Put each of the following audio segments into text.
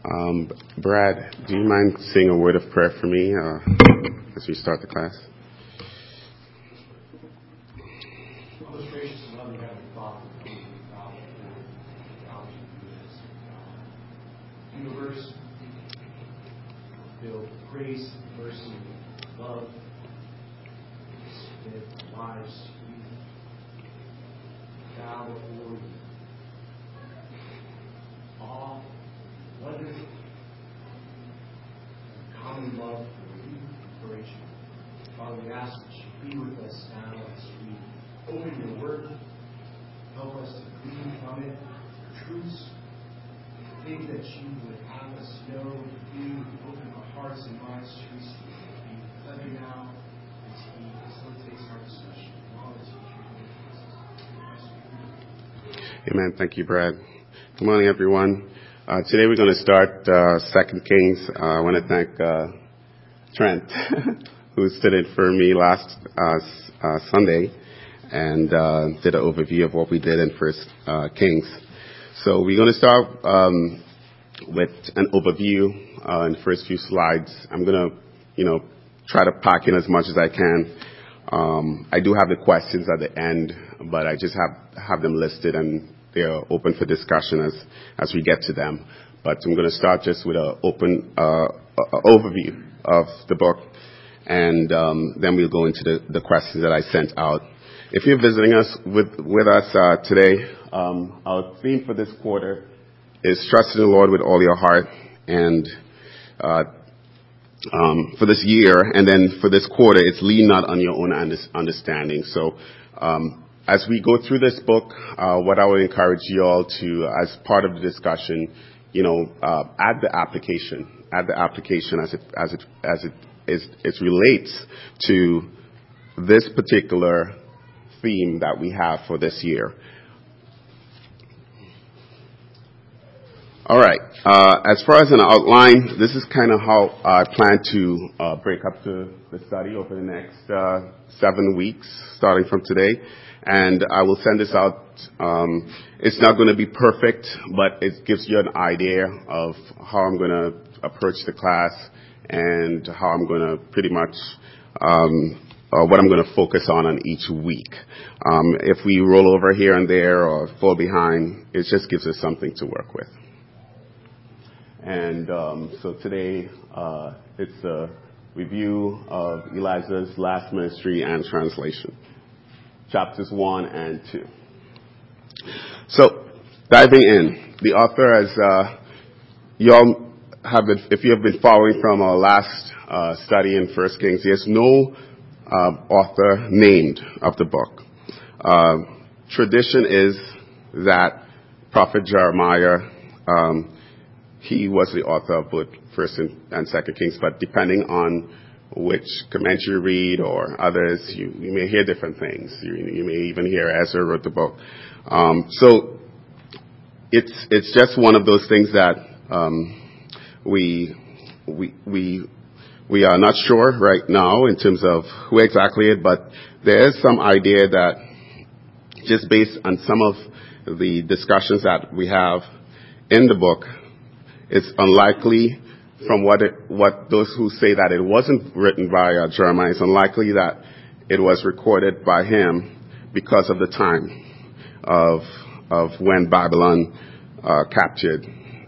Brad, do you mind saying a word of prayer for me as we start the class? Most gracious and loving Heavenly Father, we come to you about this universe filled with grace, mercy, love, with lives. We bow before you. Awe, wonder, and common love for you, inspiration. Father, we ask that you be with us now as we open your word. Help us to glean from it truths, things that you would have us know, do, open our hearts and minds to receive. Be with me now as he facilitates our discussion. All this Amen. Thank you, Brad. Good morning, everyone. Today we're going to start 2 Kings. I want to thank Trent, who stood in for me last Sunday and did an overview of what we did in 1 Kings. So we're going to start with an overview in the first few slides. I'm going to, try to pack in as much as I can. I do have the questions at the end, but I just have them listed and they're open for discussion as we get to them. But I'm going to start just with an open overview of the book, and then we'll go into the questions that I sent out. If you're visiting us with us today, our theme for this quarter is trust in the Lord with all your heart, and for this year, and then for this quarter, it's lean not on your own understanding. So as we go through this book, what I would encourage you all to, as part of the discussion, add the application as it relates to this particular theme that we have for this year. All right. As far as an outline, this is kind of how I plan to break up the study over the next 7 weeks, starting from today. And I will send this out. It's not going to be perfect, but it gives you an idea of how I'm going to approach the class and how I'm going to pretty much what I'm going to focus on each week. If we roll over here and there or fall behind, it just gives us something to work with. And so today it's a review of Elijah's last ministry and translation, chapters 1 and 2. So diving in, the author, as you all have been, if you have been following from our last study in 1 Kings, there's no author named of the book. Tradition is that Prophet Jeremiah, he was the author of both 1 and 2 Kings, but depending on which commentary you read or others, you may hear different things. You may even hear Ezra wrote the book. So it's just one of those things that we are not sure right now in terms of who exactly it, but there is some idea that just based on some of the discussions that we have in the book, it's unlikely from what those who say that it wasn't written by Jeremiah, it's unlikely that it was recorded by him because of the time of when Babylon captured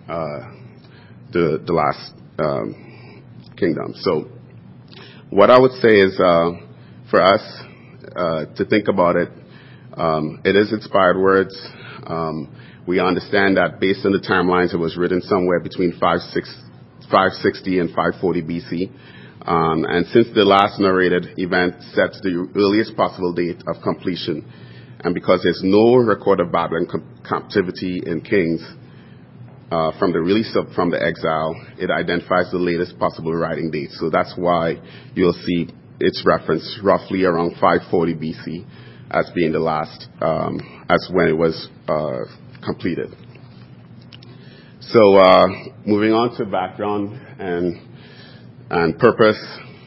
the last kingdom. So what I would say is for us to think about it, it is inspired words. We understand that based on the timelines, it was written somewhere between 560 and 540 BC. And since the last narrated event sets the earliest possible date of completion, and because there's no record of Babylon captivity in Kings from the release from the exile, it identifies the latest possible writing date. So that's why you'll see its reference roughly around 540 BC as being the last, as when it was completed. So moving on to background and purpose.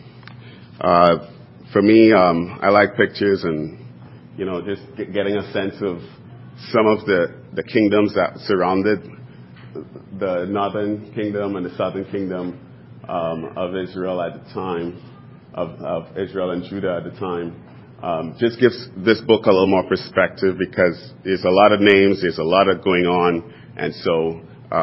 For me, I like pictures and just getting a sense of some of the kingdoms that surrounded the northern kingdom and the southern kingdom of Israel at the time, of Israel and Judah at the time. Just gives this book a little more perspective because there's a lot of names, there's a lot of going on, and so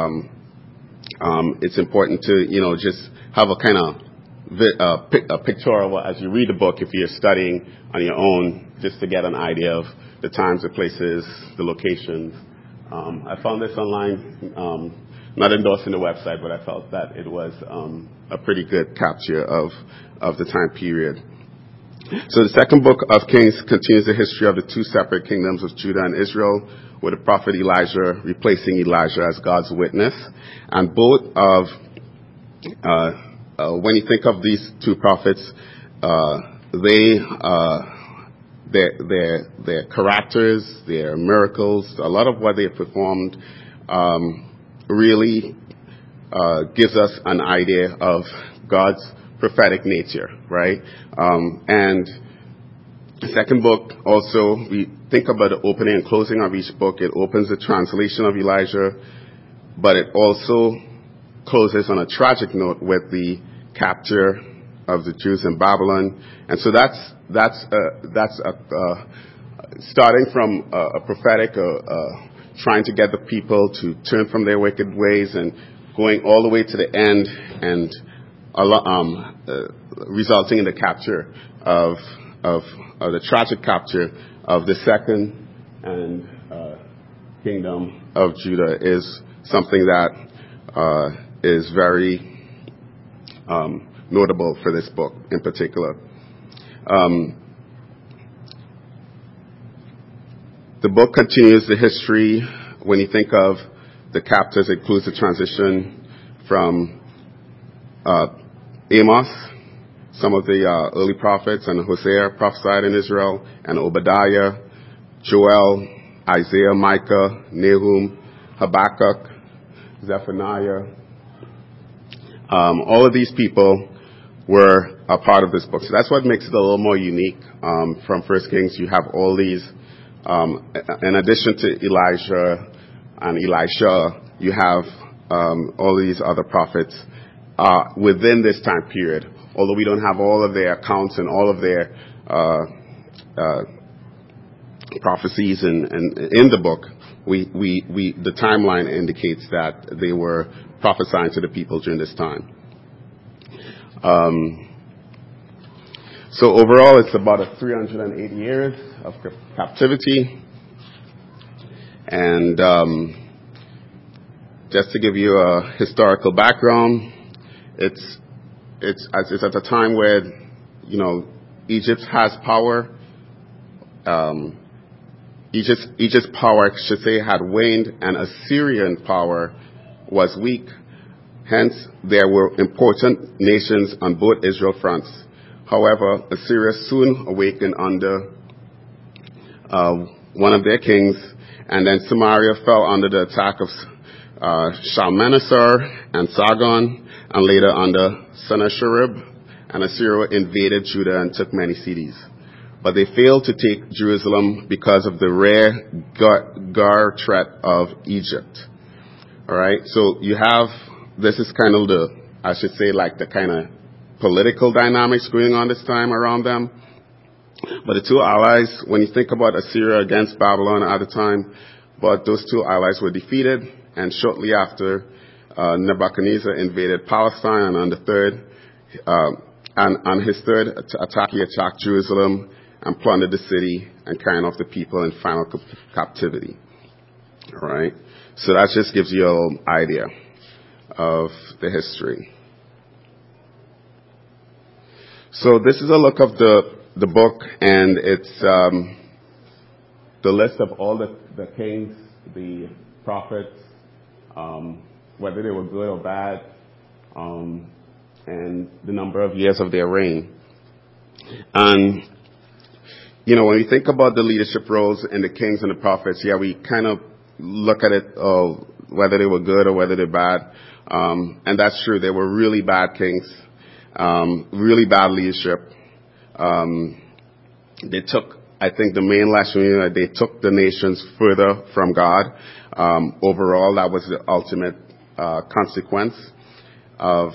it's important to, just have a kind of a pictorial as you read the book if you're studying on your own, just to get an idea of the times, the places, the locations. I found this online, not endorsing the website, but I felt that it was a pretty good capture of the time period. So the second book of Kings continues the history of the two separate kingdoms of Judah and Israel, with the prophet Elijah replacing Elijah as God's witness. And both of, when you think of these two prophets, their characters, their miracles, a lot of what they performed really gives us an idea of God's prophetic nature, right? And the second book also, we think about the opening and closing of each book. It opens the translation of Elijah, but it also closes on a tragic note with the capture of the Jews in Babylon. And so that's starting from a prophetic, trying to get the people to turn from their wicked ways and going all the way to the end and resulting in the capture of the tragic capture of the second and kingdom of Judah is something that is very notable for this book in particular. The book continues the history. When you think of the captors, it includes the transition from Amos, some of the early prophets, and Hosea prophesied in Israel, and Obadiah, Joel, Isaiah, Micah, Nahum, Habakkuk, Zephaniah. All of these people were a part of this book. So that's what makes it a little more unique from First Kings. You have all these, in addition to Elijah and Elisha, you have all these other prophets within this time period. Although we don't have all of their accounts and all of their prophecies in the book, the timeline indicates that they were prophesying to the people during this time. So overall, it's about 380 years of captivity. And just to give you a historical background, it's at a time where, Egypt has power. Egypt's power, I should say, had waned, and Assyrian power was weak. Hence, there were important nations on both Israel fronts. However, Assyria soon awakened under one of their kings, and then Samaria fell under the attack of Shalmaneser and Sargon, and later under Sennacherib, and Assyria invaded Judah and took many cities. But they failed to take Jerusalem because of the rare guard threat of Egypt. All right, so this is kind of the kind of political dynamics going on this time around them. But the two allies, when you think about Assyria against Babylon at the time, but those two allies were defeated, and shortly after, Nebuchadnezzar invaded Palestine, and on his third attack, he attacked Jerusalem and plundered the city and carried off the people in final captivity. All right, so that just gives you a little idea of the history. So this is a look of the book, and it's the list of all the kings, the prophets, whether they were good or bad, and the number of years of their reign. And, when we think about the leadership roles in the kings and the prophets, we kind of look at it, whether they were good or whether they're bad. And that's true. They were really bad kings, really bad leadership. They took I think the main lesson, that they took the nations further from God. Overall, that was the ultimate consequence of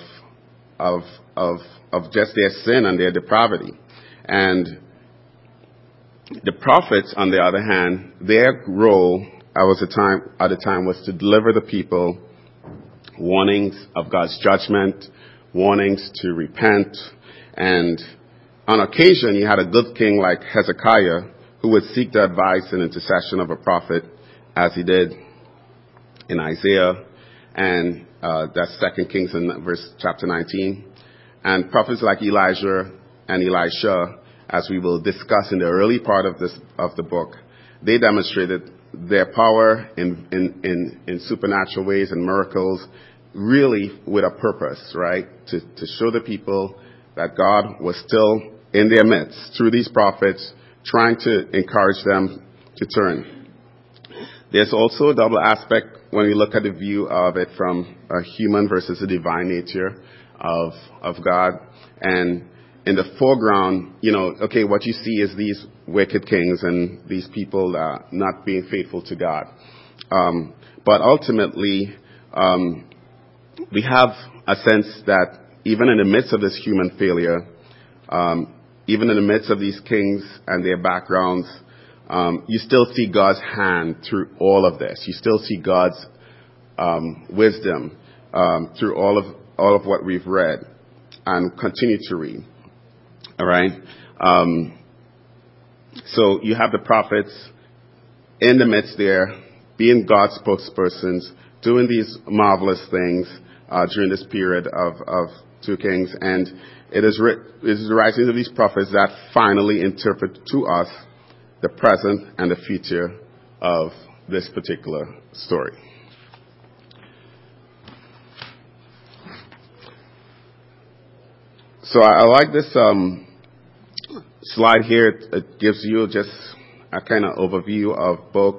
just their sin and their depravity. And the prophets, on the other hand, their role at the time was to deliver the people warnings of God's judgment, warnings to repent, and on occasion you had a good king like Hezekiah who would seek the advice and intercession of a prophet, as he did in Isaiah, and that's 2 Kings in chapter 19. And prophets like Elijah and Elisha, as we will discuss in the early part of the book, they demonstrated their power in supernatural ways and miracles, really with a purpose, right? To show the people that God was still in their midst through these prophets, trying to encourage them to turn. There's also a double aspect when we look at the view of it from a human versus a divine nature of God. And in the foreground, what you see is these wicked kings and these people not being faithful to God. But ultimately, we have a sense that even in the midst of this human failure, even in the midst of these kings and their backgrounds, you still see God's hand through all of this. You still see God's wisdom through all of what we've read and continue to read. All right. So you have the prophets in the midst there, being God's spokespersons, doing these marvelous things during this period of 2 Kings, and it is the writings of these prophets that finally interpret to us the present and the future of this particular story. So I like this slide here. It gives you just a kind of overview of both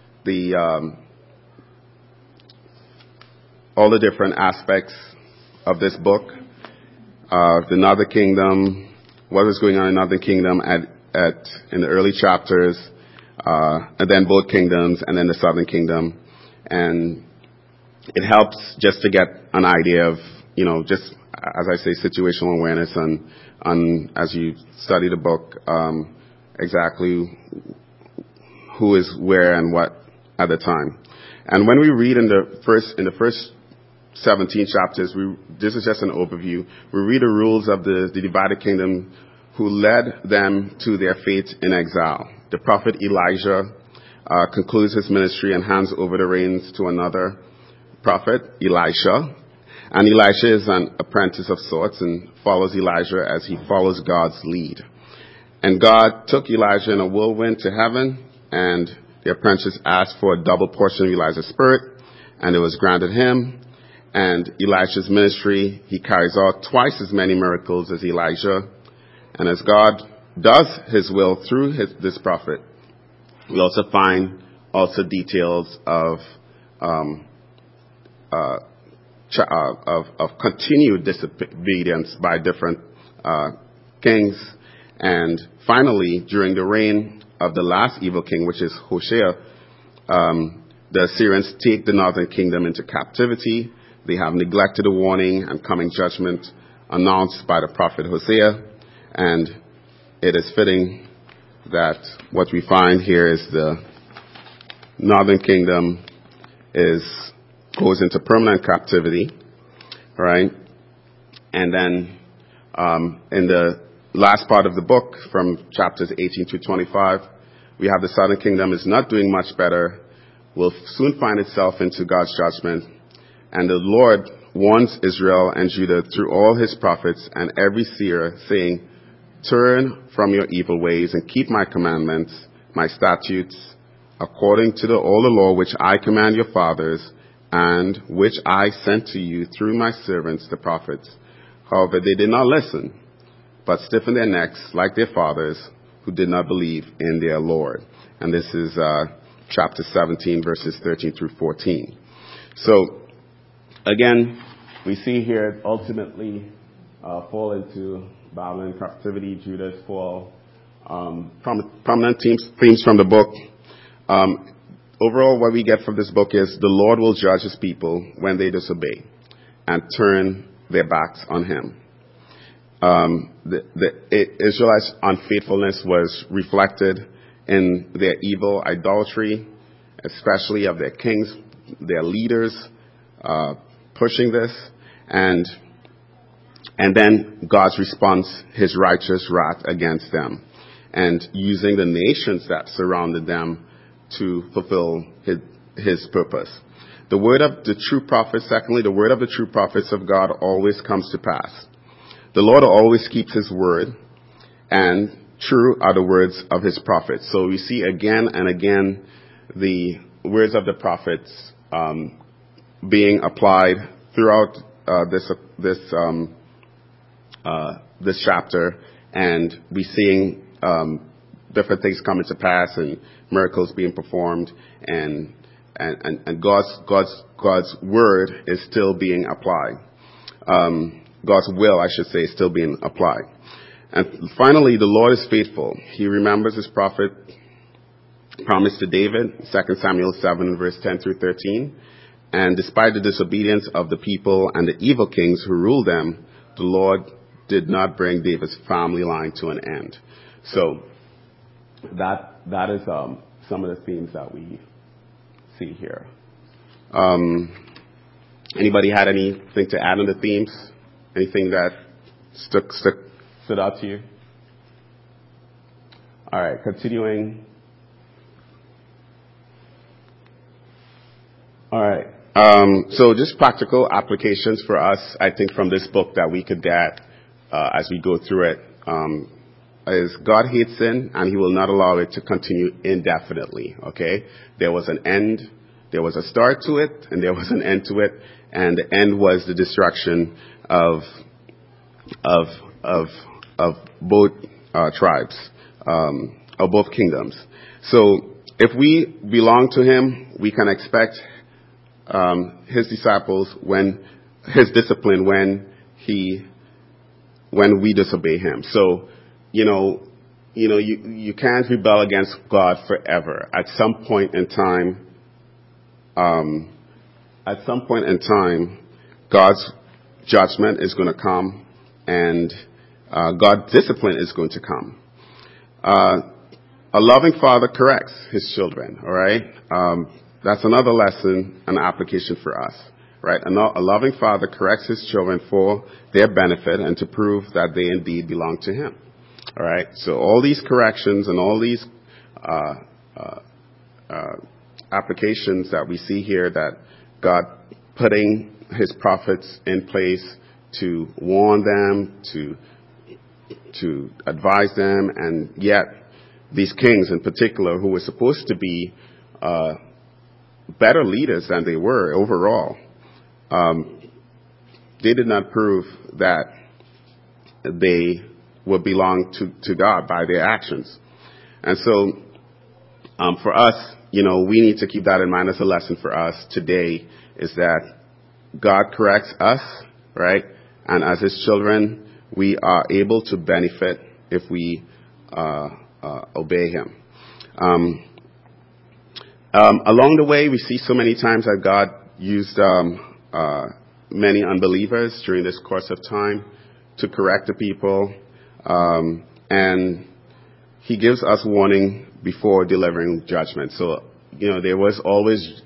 all the different aspects of this book. The Northern Kingdom, what was going on in the Northern Kingdom in the early chapters, and then both kingdoms, and then the Southern Kingdom. And it helps just to get an idea of, just, as I say, situational awareness on as you study the book, exactly who is where and what at the time. And when we read in the first 17 chapters, this is just an overview. We read the rules of the divided kingdom who led them to their fate in exile. The prophet Elijah concludes his ministry and hands over the reins to another prophet, Elisha. And Elisha is an apprentice of sorts and follows Elijah as he follows God's lead. And God took Elijah in a whirlwind to heaven, and the apprentice asked for a double portion of Elijah's spirit, and it was granted him. And Elisha's ministry, he carries out twice as many miracles as Elijah. And as God does his will through this prophet, we also find details of continued disobedience by different kings. And finally, during the reign of the last evil king, which is Hoshea, the Assyrians take the northern kingdom into captivity. They have neglected the warning and coming judgment announced by the prophet Hosea. And it is fitting that what we find here is the northern kingdom goes into permanent captivity, right? And then in the last part of the book, from chapters 18 to 25, we have the southern kingdom is not doing much better, will soon find itself into God's judgment. And the Lord warns Israel and Judah through all his prophets and every seer, saying, "Turn from your evil ways and keep my commandments, my statutes, according to all the law which I command your fathers, and which I sent to you through my servants the prophets." However, they did not listen, but stiffened their necks like their fathers, who did not believe in their Lord. And this is chapter 17, verses 13 through 14. So, again, we see here ultimately fall into Babylon captivity, Judah's fall, prominent themes from the book. Overall, what we get from this book is the Lord will judge his people when they disobey and turn their backs on him. The Israelites' unfaithfulness was reflected in their evil idolatry, especially of their kings, their leaders, pushing this, and then God's response, his righteous wrath against them, and using the nations that surrounded them to fulfill his purpose. The word of the true prophets, secondly, the word of the true prophets of God always comes to pass. The Lord always keeps his word, and true are the words of his prophets. So we see again and again the words of the prophets being applied throughout this chapter, and we seeing different things coming to pass and miracles being performed, and God's word is still being applied. God's will, I should say, is still being applied. And finally, the Lord is faithful. He remembers his prophet promised to David, 2 Samuel 7, verse 10 through 13. And despite the disobedience of the people and the evil kings who ruled them, the Lord did not bring David's family line to an end. So that is some of the themes that we see here. Anybody had anything to add on the themes? Anything that stood out to you? All right, continuing. All right. So just practical applications for us, I think, from this book that we could get as we go through it, is God hates sin, and he will not allow it to continue indefinitely, okay? There was an end, there was a start to it, and there was an end to it, and the end was the destruction of both tribes, of both kingdoms. So if we belong to him, we can expect his disciples his discipline when we disobey him. So, you can't rebel against God forever. At some point in time, God's judgment is going to come, and God's discipline is going to come. A loving father corrects his children, all right? That's another lesson, an application for us, right? A loving father corrects his children for their benefit and to prove that they indeed belong to him, all right? So all these corrections and all these applications that we see here, that God putting his prophets in place to warn them, to advise them, and yet these kings in particular, who were supposed to be better leaders than they were overall, they did not prove that they would belong to God by their actions. And so for us, we need to keep that in mind as a lesson for us today, is that God corrects us, right? And as his children, we are able to benefit if we obey him. Along the way, we see so many times that God used many unbelievers during this course of time to correct the people, and he gives us warning before delivering judgment. So, there was always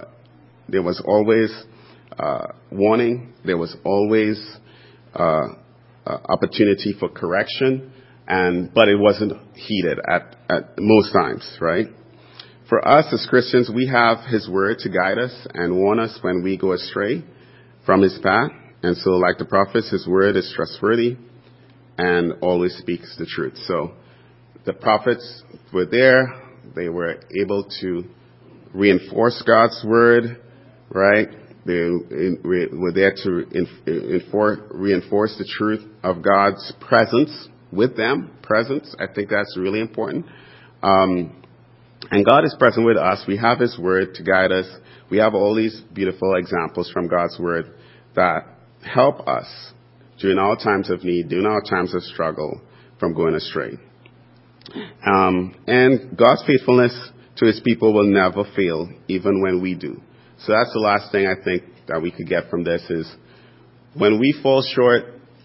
warning. There was always opportunity for correction, but it wasn't heeded at most times, right? For us as Christians, we have his word to guide us and warn us when we go astray from his path. And so, like the prophets, his word is trustworthy and always speaks the truth. So the prophets were there. They were able to reinforce God's word, right? They were there to reinforce the truth of God's presence with them. Presence, I think that's really important. And God is present with us. We have his word to guide us. We have all these beautiful examples from God's word that help us during our times of need, during our times of struggle, from going astray. And God's faithfulness to his people will never fail, even when we do. So that's the last thing I think that we could get from this is when we fall short,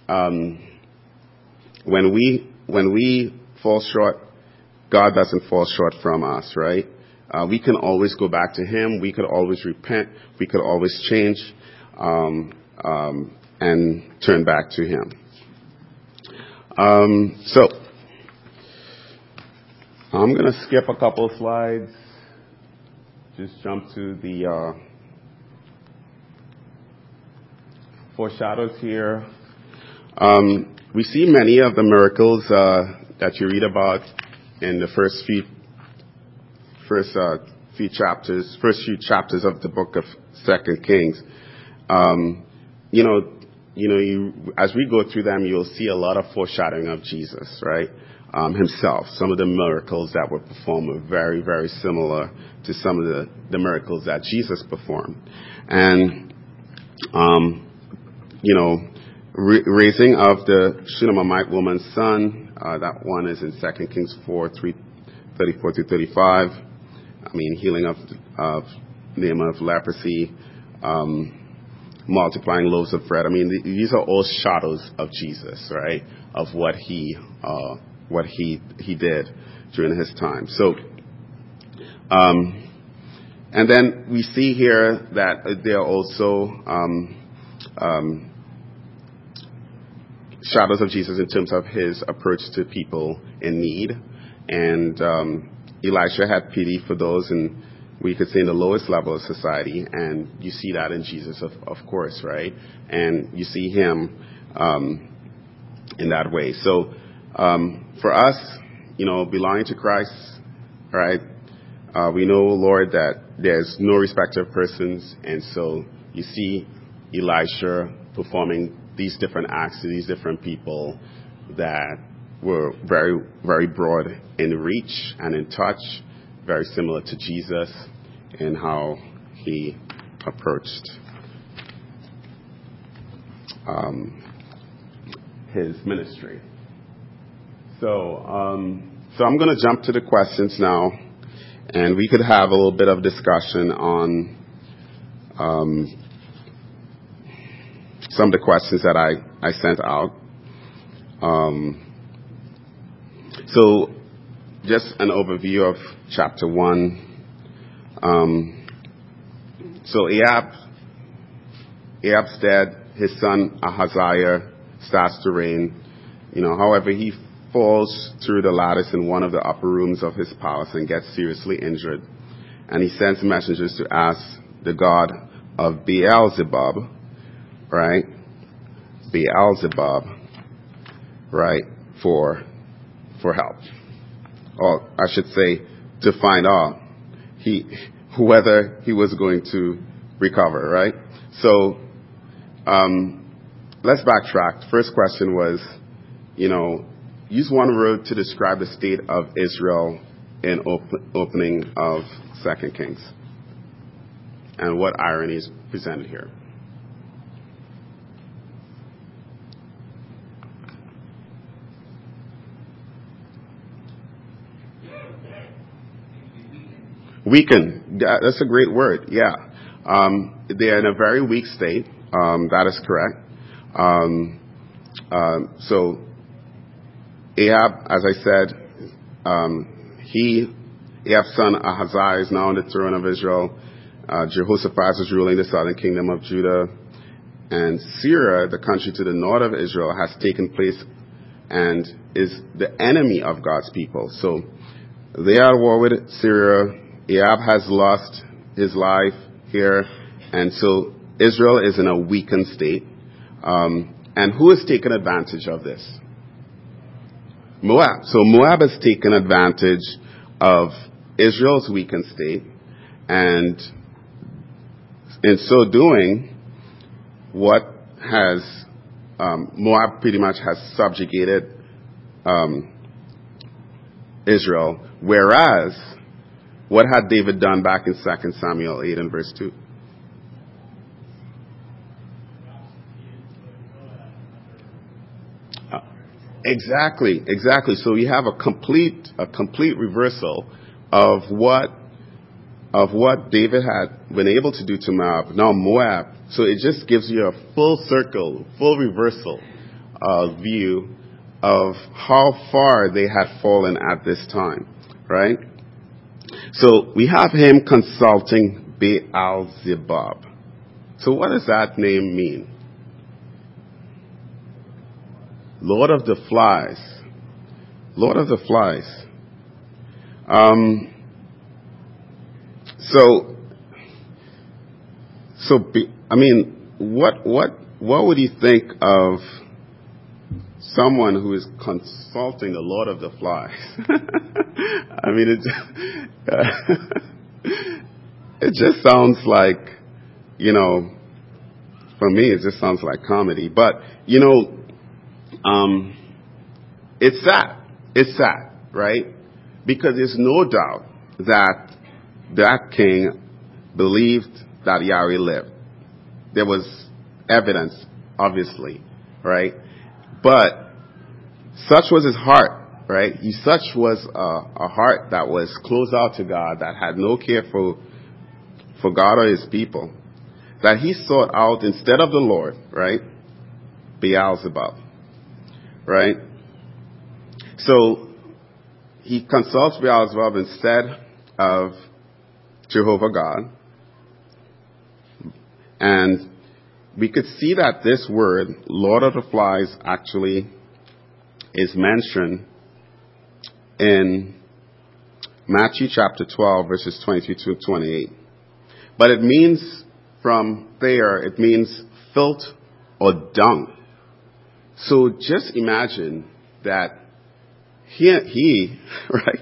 when we fall short, God doesn't fall short from us, right? We can always go back to him. We could always repent. We could always change and turn back to him. So I'm going to skip a couple of slides. Just jump to the foreshadows here. We see many of the miracles that you read about in the first few chapters of the book of 2 Kings. As we go through them, you'll see a lot of foreshadowing of Jesus, right? Himself. Some of the miracles that were performed were very, very similar to some of the miracles that Jesus performed. And, raising of the Shunammite woman's son, that one is in 2 Kings 4:34 through 35. Healing of Naaman of leprosy, multiplying loaves of bread. These are all shadows of Jesus, right? Of what he did during his time. So, and then we see here that there are also shadows of Jesus in terms of his approach to people in need. And Elisha had pity for those, and we could say in the lowest level of society, and you see that in Jesus, of course, right? And you see him in that way. So for us, belonging to Christ, right? We know, Lord, that there's no respect of persons, and so you see Elisha performing these different acts to these different people that were very, very broad in reach and in touch, very similar to Jesus in how he approached his ministry. So I'm going to jump to the questions now, and we could have a little bit of discussion on some of the questions that I sent out. So just an overview of chapter 1. So Ahab's dead. His son Ahaziah starts to reign. However, he falls through the lattice in one of the upper rooms of his palace and gets seriously injured. And he sends messengers to ask the god of Beelzebub, right? Beelzebub, right, for help. Or I should say, to find out whether he was going to recover, right? So let's backtrack. The first question was, use one word to describe the state of Israel in opening of 2 Kings. And what irony is presented here? Weaken. That's a great word. Yeah. They're in a very weak state. That is correct. So Ahab, as I said, Ahab's son Ahaziah is now on the throne of Israel. Jehoshaphat is ruling the southern kingdom of Judah. And Syria, the country to the north of Israel, has taken place and is the enemy of God's people. So they are at war with Syria. Ahab has lost his life here, and so Israel is in a weakened state. And who has taken advantage of this? Moab. So Moab has taken advantage of Israel's weakened state, and in so doing, what has Moab pretty much has subjugated Israel, whereas what had David done back in 2 Samuel 8 and verse 2? Exactly. So you have a complete reversal of what David had been able to do to Moab. Now Moab. So it just gives you a full circle, full reversal view of how far they had fallen at this time, right? So we have him consulting Beelzebub. So what does that name mean? Lord of the Flies. Lord of the Flies. What would you think of someone who is consulting the Lord of the Flies? I mean, it just sounds like, for me, it just sounds like comedy. But, it's sad. It's sad, right? Because there's no doubt that king believed that Yahweh lived. There was evidence, obviously, right? But such was his heart, right? Such was a heart that was closed out to God, that had no care for God or his people, that he sought out, instead of the Lord, right, Beelzebub, right? So he consults Beelzebub instead of Jehovah God. And we could see that this word, Lord of the Flies, actually is mentioned in Matthew chapter 12, verses 22 to 28. But it means, from there, it means filth or dung. So just imagine that he right,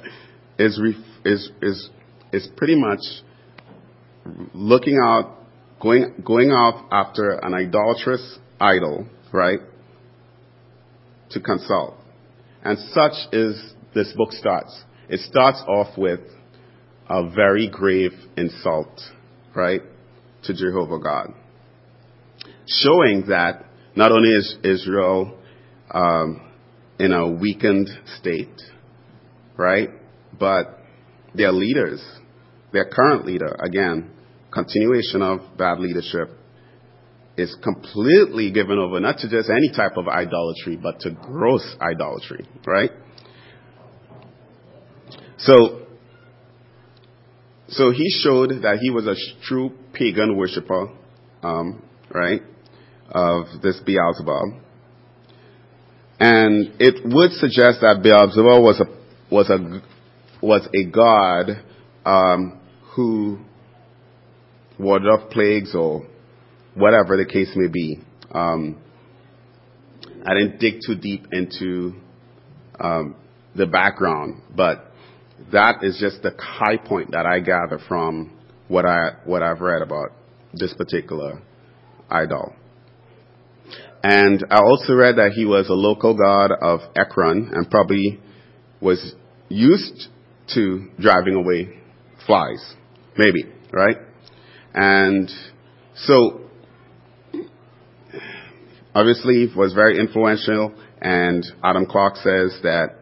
is pretty much looking out, going off after an idolatrous idol, right, to consult. And such is this book starts. It starts off with a very grave insult, right, to Jehovah God, showing that not only is Israel in a weakened state, right, but their leaders, their current leader, again, continuation of bad leadership, is completely given over not to just any type of idolatry, but to gross idolatry, right? So he showed that he was a true pagan worshiper, right, of this Beelzebub. And it would suggest that Beelzebub was a god who warded off plagues or whatever the case may be. I didn't dig too deep into the background, but that is just the high point that I gather from what I've read about this particular idol. And I also read that he was a local god of Ekron and probably was used to driving away flies, maybe, right? And so, obviously, he was very influential, and Adam Clarke says that,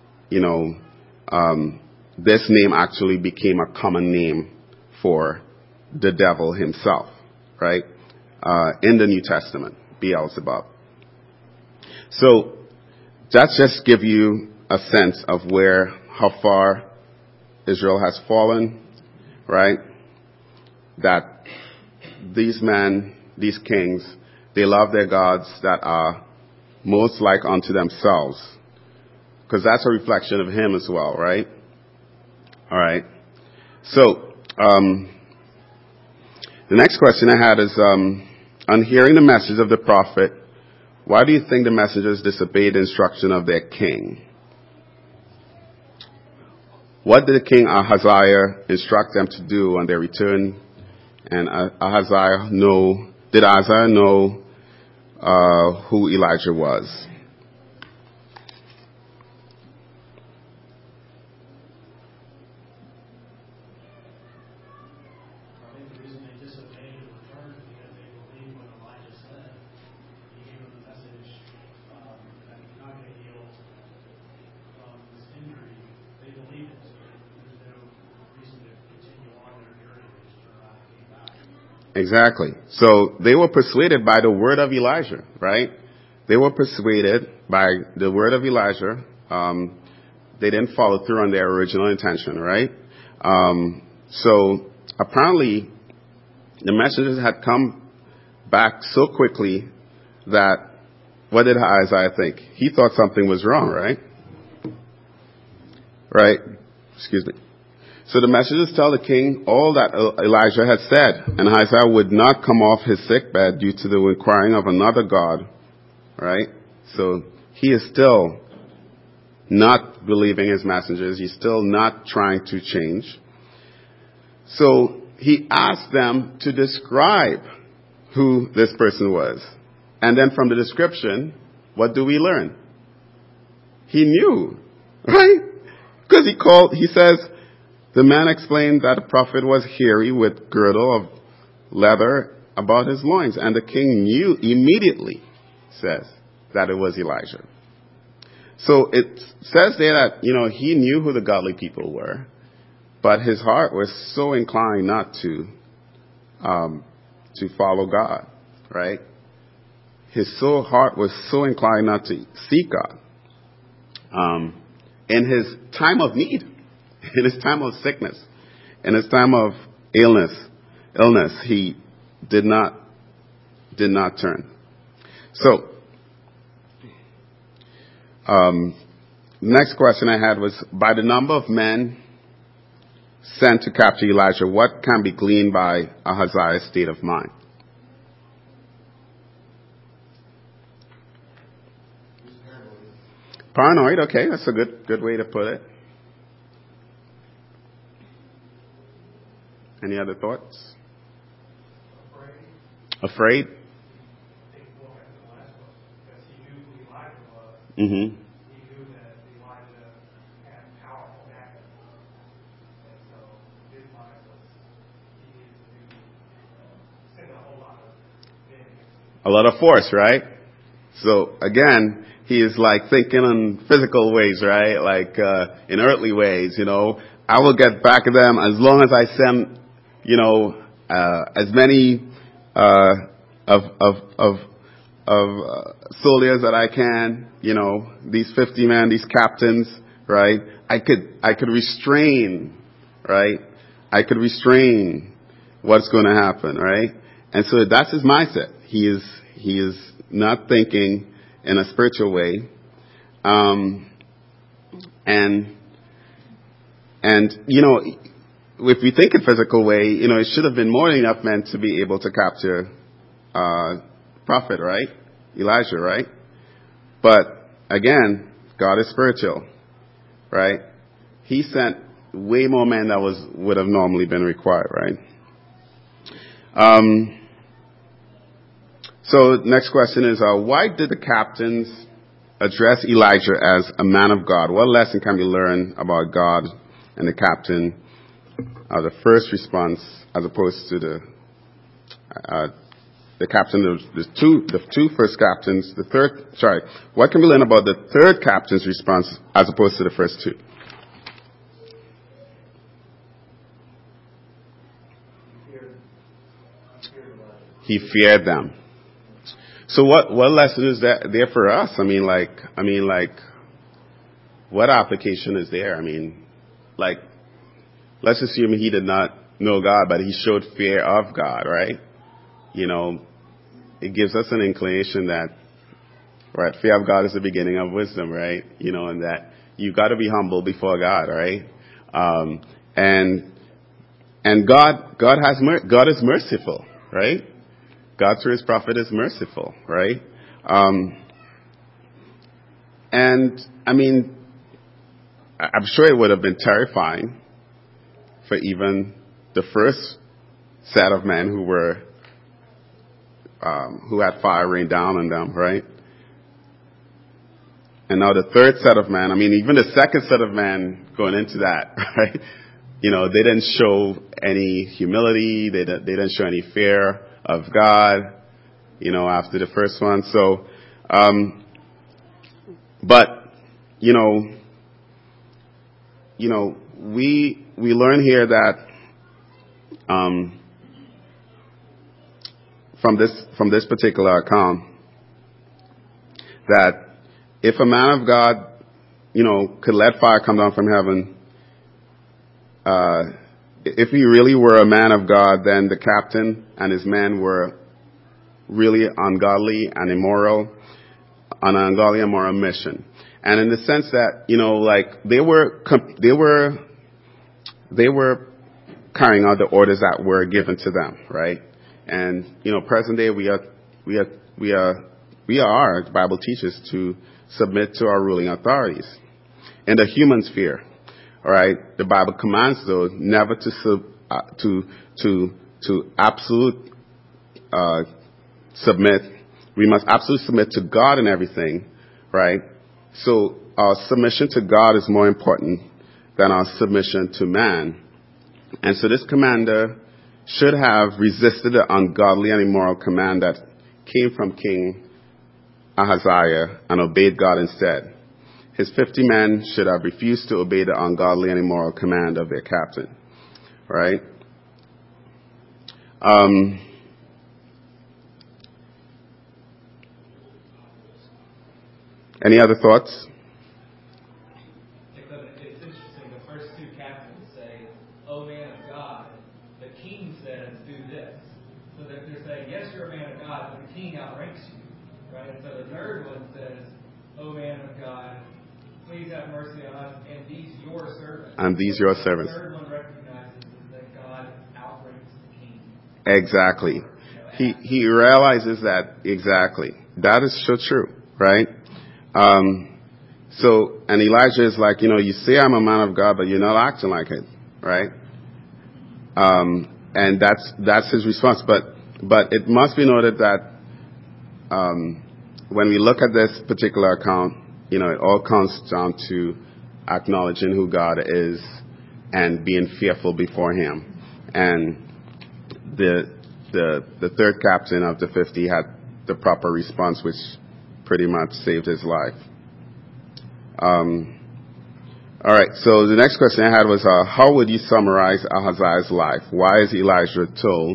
this name actually became a common name for the devil himself, right? In the New Testament, Beelzebub. So, that just give you a sense of how far Israel has fallen, right? That these men, these kings, they love their gods that are most like unto themselves. Because that's a reflection of him as well, right? All right. So, the next question I had is, on hearing the message of the prophet, why do you think the messengers disobeyed the instruction of their king? What did King Ahaziah instruct them to do on their return? And did Ahaziah know who Elijah was? I think the reason they disobeyed and returned is because they believed what Elijah said. He gave them the message that he's not going to heal Exactly. So they were persuaded by the word of Elijah, right? They were persuaded by the word of Elijah. They didn't follow through on their original intention, right? So apparently the messengers had come back so quickly that, what did Isaiah think? He thought something was wrong, right? Right? Excuse me. So the messengers tell the king all that Elijah had said, and Isaiah would not come off his sickbed due to the inquiring of another god, right? So he is still not believing his messengers. He's still not trying to change. So he asked them to describe who this person was. And then from the description, what do we learn? He knew, right? Because he says, the man explained that the prophet was hairy with girdle of leather about his loins. And the king knew immediately, says, that it was Elijah. So it says there that, he knew who the godly people were, but his heart was so inclined not to follow God, right? His heart was so inclined not to seek God. In his time of need, in his time of sickness, in his time of illness, he did not turn. So, next question I had was, by the number of men sent to capture Elijah, what can be gleaned by Ahaziah's state of mind? Paranoid, okay, that's a good way to put it. Any other thoughts? Afraid? Mm-hmm. He knew that Elijah had powerful backup. And so his mind was, he needed to send a whole lot of men. A lot of force, right? So again, he is like thinking in physical ways, right? Like in earthly ways, I will get back at them as long as I send, as many of soldiers that I can, these 50 men, these captains, right? I could restrain, right? I could restrain what's going to happen, right? And so that's his mindset. He is not thinking in a spiritual way. If we think in physical way, it should have been more than enough men to be able to capture prophet, right? Elijah, right? But again, God is spiritual, right? He sent way more men than would have normally been required, right? So next question is, why did the captains address Elijah as a man of God? What lesson can we learn about God and the captain? The first response, as opposed to the captain, the two first captains, what can we learn about the third captain's response as opposed to the first two? He feared them. So what lesson is there for us? I mean, what application is there? I mean, let's assume he did not know God, but he showed fear of God, right? It gives us an inclination that, right, fear of God is the beginning of wisdom, right? And that you've got to be humble before God, right? And God is merciful, right? God through his prophet is merciful, right? And I mean, I'm sure it would have been terrifying for even the first set of men who had fire rain down on them, right? And now the third set of men, I mean, even the second set of men going into that, right? They didn't show any humility. They didn't show any fear of God, after the first one. So, but, we learn here that, from this particular account that if a man of God, could let fire come down from heaven, if he really were a man of God, then the captain and his men were really ungodly and immoral, on an ungodly and immoral mission. And in the sense that, they were carrying out the orders that were given to them, right? And, present day we are, the Bible teaches, to submit to our ruling authorities. In the human sphere, all right, the Bible commands, though, never to absolute submit. We must absolutely submit to God in everything, right? So our submission to God is more important than our submission to man. And so this commander should have resisted the ungodly and immoral command that came from King Ahaziah and obeyed God instead. His 50 men should have refused to obey the ungodly and immoral command of their captain, right? Any other thoughts? It's interesting. The first two captains say, "Oh man of God, the king says do this." So that they're saying, "Yes, you're a man of God, but the king outranks you." Right? And so the third one says, "Oh man of God, please have mercy on us and these your servants." And these your servants. The third one recognizes that God outranks the king. Exactly. He realizes that, exactly. That is so true, right? And Elijah is like, you say I'm a man of God, but you're not acting like it, right? And that's his response. But it must be noted that, when we look at this particular account, it all comes down to acknowledging who God is and being fearful before him. And the third captain of the 50 had the proper response, which pretty much saved his life. All right, so the next question I had was, how would you summarize Ahaziah's life? Why is Elijah told?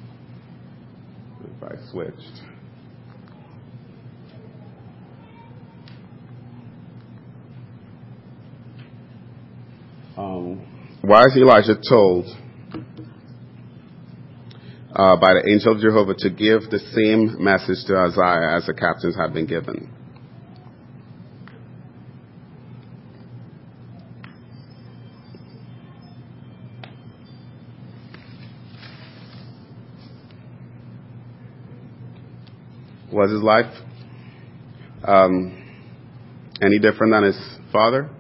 If I switched. Why is Elijah told by the angel of Jehovah to give the same message to Ahaziah as the captains had been given? Was his life any different than his father?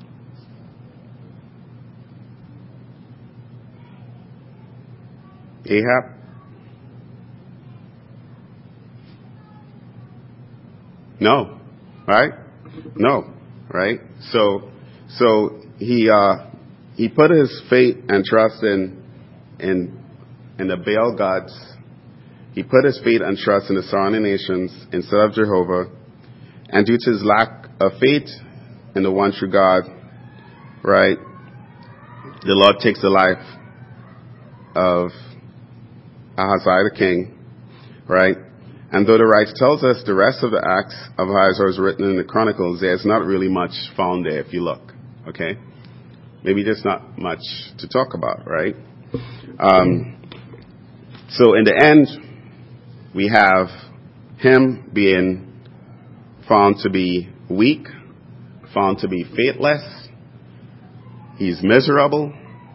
Ahab? No, right? No, right? So he put his faith and trust in the Baal gods. He put his faith and trust in the surrounding nations instead of Jehovah. And due to his lack of faith in the one true God, right, the Lord takes the life of Ahaziah the king, right? And though the writer tells us the rest of the acts of Ahaziah is written in the Chronicles, there's not really much found there if you look, okay? Maybe there's not much to talk about, right? So in the end, we have him being found to be weak, found to be faithless. He's miserable.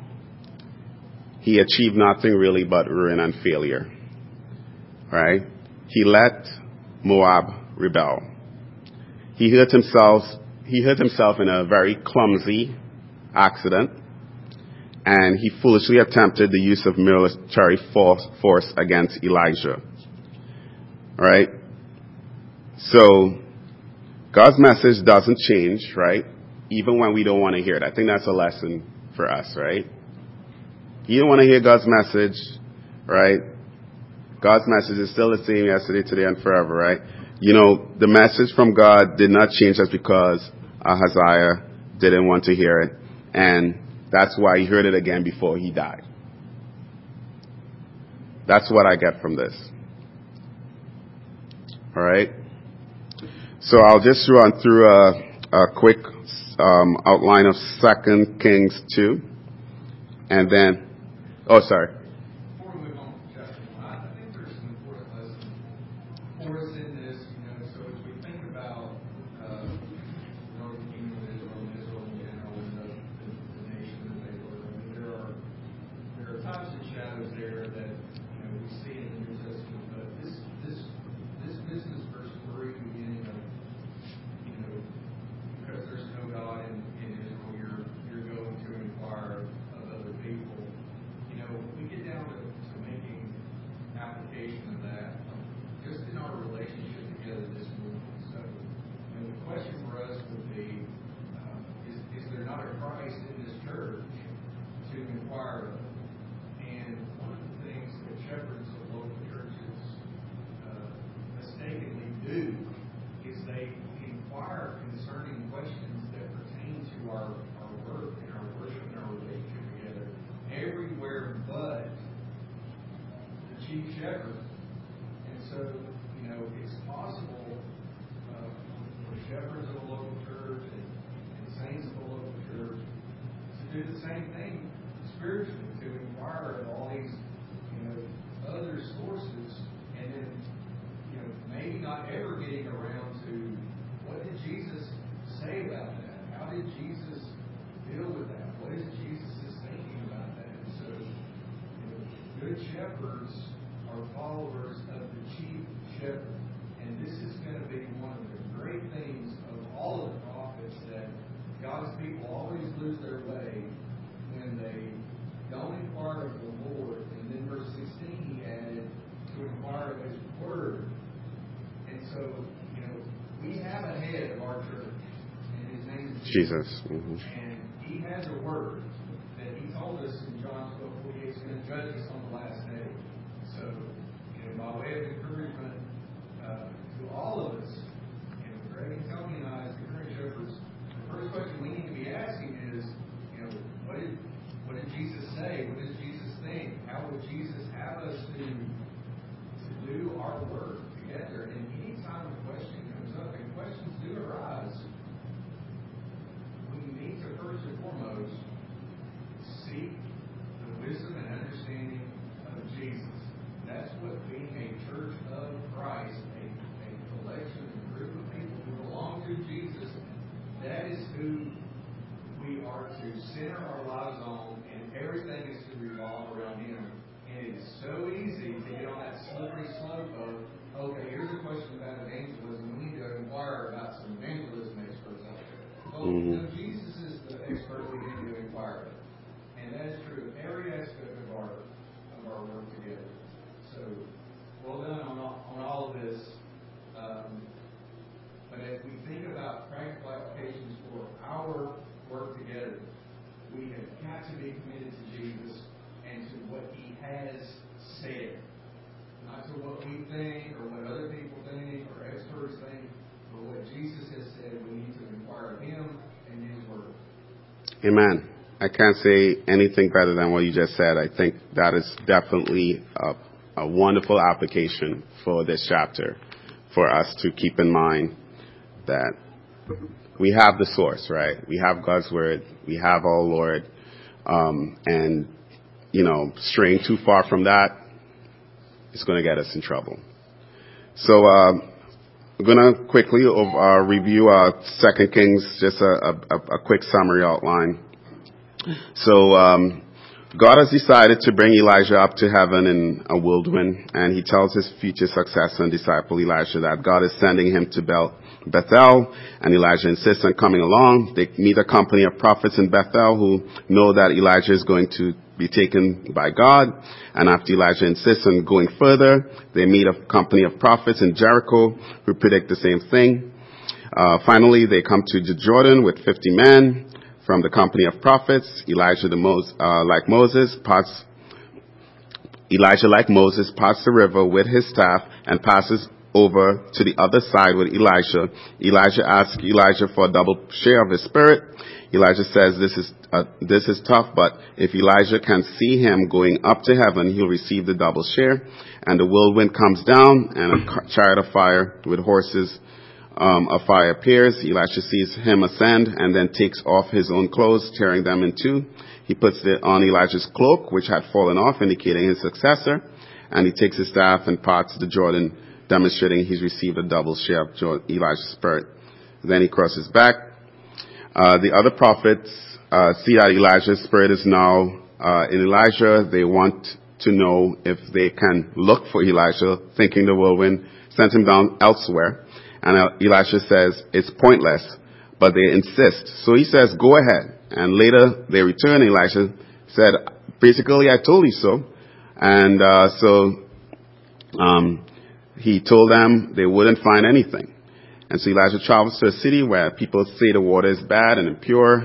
He achieved nothing really but ruin and failure, right? He let Moab rebel. He hurt himself in a very clumsy accident, and he foolishly attempted the use of military force against Elijah. Right? So God's message doesn't change, right? Even when we don't want to hear it. I think that's a lesson for us, right? You don't want to hear God's message, right? God's message is still the same yesterday, today, and forever, right? The message from God did not change just because Ahaziah didn't want to hear it. And that's why he heard it again before he died. That's what I get from this. All right. So I'll just run through a quick outline of 2 Kings 2. And then, sorry. Before we move on to chapter 1, I think there's some important lessons for us in this. So as we think about Northern Kingdom of Israel and Israel in general and the nation that they were, I mean, there are types of shadows there that we see in the New Testament. But this business, verse 3, beginning of because there's no God in Israel, you're going to inquire of other people. When we get down to making application of that, just in our relationship together this morning. So, the question for us would be, is there not a Christ in this church to inquire of? And one of the things that shepherds of local churches mistakenly do is they inquire concerning questions that pertain to our work and our worship and our relationship together everywhere but the chief shepherd. And so, it's possible for shepherds of a local church and saints of a local church to do the same thing spiritually, to inquire of all these other sources, and then maybe not ever getting around to what did Jesus say about that? How did Jesus deal with that? What is Jesus' thinking about that? And so, good shepherds are followers of the chief shepherd. And this is going to be one of the great things of all of the prophets, that God's people always lose their way when they don't inquire of the Lord. And then verse 16 he added, to inquire of his word. And so, we have a head of our church, and his name is Jesus. Mm-hmm. And he has a word that he told us in John 12:48 he's going to judge us on the last day. So, by way of encouragement to all of us, Greg and Tony and I, as the current shepherds, the first question we need to be asking is, what did Jesus say? What does Jesus think? How would Jesus have us to do our work together? And any time a question comes up, and questions do arise, we need to first and foremost seek the wisdom and understanding of Jesus. That's what being a church of Christ, a collection, a group of people who belong to Jesus, that is who we are to center our lives on, and everything is to revolve around Him. And it is so easy to get on that slippery slope of, okay, here's a question about evangelism. We need to inquire about some evangelism experts out there. Well, Jesus is the expert we need to inquire of. And that is true of every aspect of our work together. So, well done on all of this. But as we think about practical applications for our work together, we have got to be committed to Jesus and to what He has said. Not to what we think or what other people think or experts think, but what Jesus has said. We need to inquire of Him and His Word. Amen. I can't say anything better than what you just said. I think that is definitely a wonderful application for this chapter, for us to keep in mind that we have the source, right? We have God's Word. We have our Lord. And, straying too far from that is going to get us in trouble. So we're going to quickly review 2 Kings, just a quick summary outline. So God has decided to bring Elijah up to heaven in a whirlwind, and he tells his future successor and disciple Elisha that God is sending him to Bethel, and Elijah insists on coming along. They meet a company of prophets in Bethel who know that Elijah is going to be taken by God, and after Elijah insists on going further, they meet a company of prophets in Jericho who predict the same thing. Finally, they come to the Jordan with 50 men from the company of prophets. Elijah, like Moses, parts the river with his staff and passes over to the other side with Elijah. Elijah asks Elijah for a double share of his spirit. Elijah says this is tough, but if Elijah can see him going up to heaven, he'll receive the double share. And the whirlwind comes down, and a chariot of fire with horses of fire appears. Elisha sees him ascend and then takes off his own clothes, tearing them in two. He puts it on Elijah's cloak, which had fallen off, indicating his successor. And he takes his staff and parts the Jordan, demonstrating he's received a double share of Elijah's spirit. Then he crosses back. The other prophets see that Elijah's spirit is now in Elijah. They want to know if they can look for Elijah, thinking the whirlwind sent him down elsewhere. And Elisha says, it's pointless, but they insist. So he says, go ahead. And later they return. Elisha said, basically, I told you so. And he told them they wouldn't find anything. And so Elijah travels to a city where people say the water is bad and impure.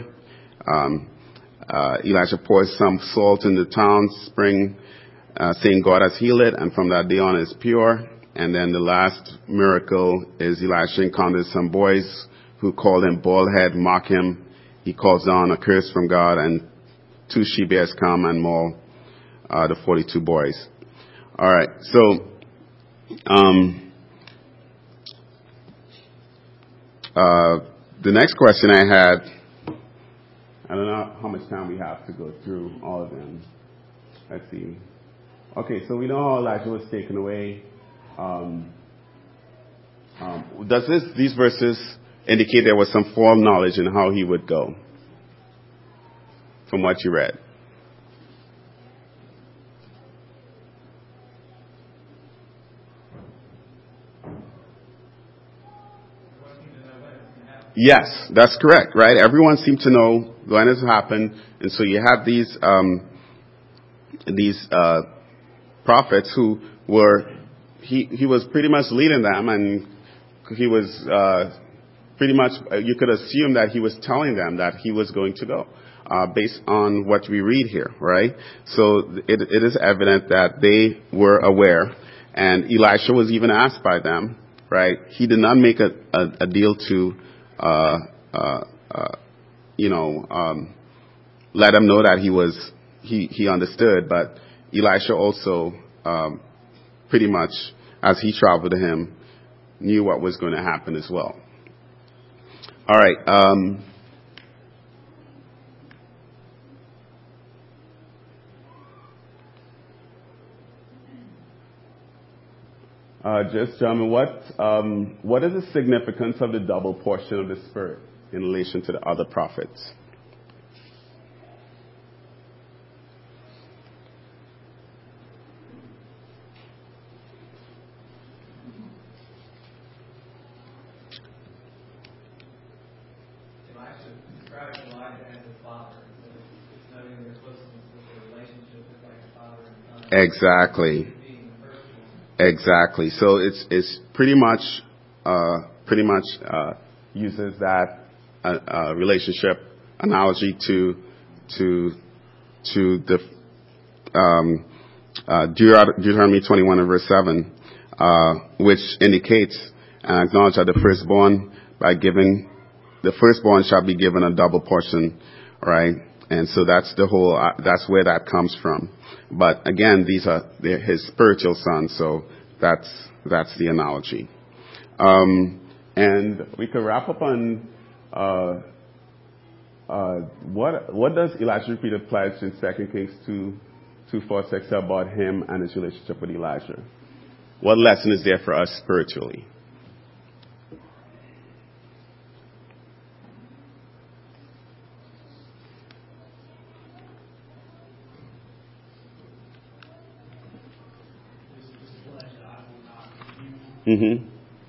Elijah pours some salt in the town spring, saying God has healed it, and from that day on it's pure. And then the last miracle is Elisha encounters some boys who call him bald head, mock him. He calls down a curse from God, and 2 she-bears come and maul the 42 boys. All right, so the next question I had, I don't know how much time we have to go through all of them. Let's see. Okay, so we know how Elijah was taken away. Does these verses indicate there was some foreknowledge in how he would go from what you read? Yes, that's correct, right? Everyone seemed to know when it happened, and so you have these prophets who were. He was pretty much leading them, and he was pretty much, you could assume that he was telling them that he was going to go, based on what we read here, right? So it is evident that they were aware, and Elisha was even asked by them, right? He did not make a deal to, let them know that he understood, but Elisha also, pretty much, as he traveled to him, knew what was going to happen as well. All right. Just gentlemen, what is the significance of the double portion of the Spirit in relation to the other prophets? Exactly. So it's pretty much uses that relationship analogy to the Deuteronomy 21 and verse 7, which indicates and acknowledge that the firstborn shall be given a double portion, right? And so that's that's where that comes from. But again, they're his spiritual sons, so that's the analogy. And we could wrap up on what does Elijah repeated pledge in 2 Kings 2:4-6 about him and his relationship with Elijah? What lesson is there for us spiritually? Mm-hmm. I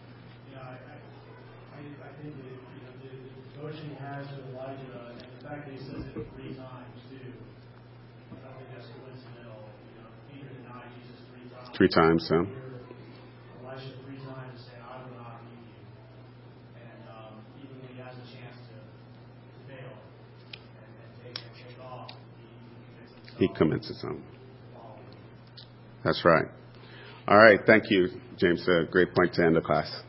think that, the devotion he has to Elijah, and the fact that he says it 3 times too, I don't think that's coincidental. Peter denied Jesus 3 times. 3 times, so. Elijah 3 times saying, I will not leave you. And even when he has a chance to fail and take off, he he commits himself. That's right. All right. Thank you, James. Great point to end the class.